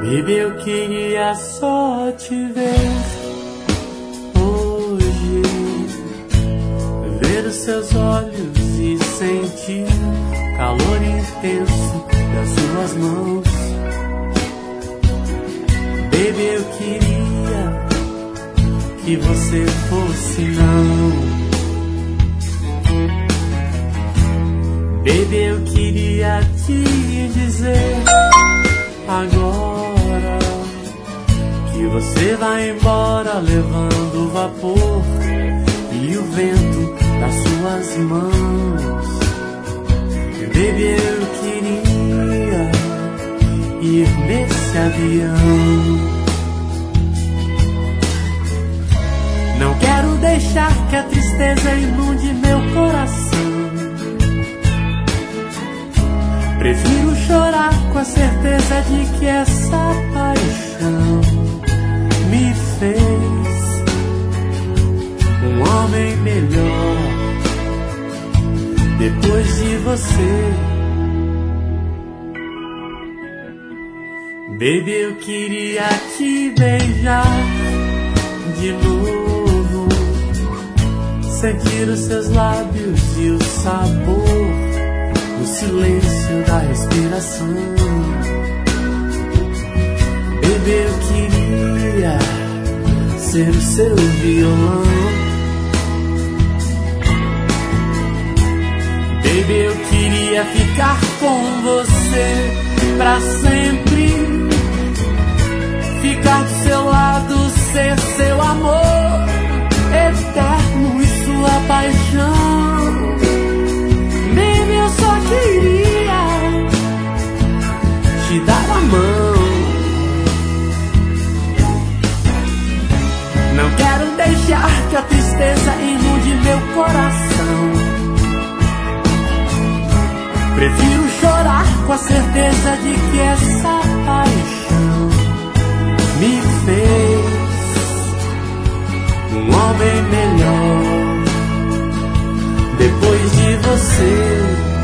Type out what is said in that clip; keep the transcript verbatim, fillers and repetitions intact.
Baby, eu queria só te ver hoje, ver os seus olhos e sentir o calor intenso das suas mãos. Baby, eu queria que você fosse não. Baby, eu queria te dizer agora que você vai embora levando o vapor e o vento das suas mãos. Baby, eu queria ir nesse avião. Não quero deixar que a tristeza inunde meu coração. Prefiro chorar com a certeza de que essa paixão me fez um homem melhor depois de você. Baby, eu queria te beijar de novo, sentir os seus lábios e o sabor, o silêncio da respiração. Baby, eu queria ser o seu violão. Baby, eu queria ficar com você pra sempre, ficar do seu lado, ser seu amor eterno e sua paixão. Baby, eu só queria te dar a mão. Não quero deixar que a tristeza inunde meu coração. Prefiro chorar com a certeza de que essa paixão me fez um homem melhor depois de você.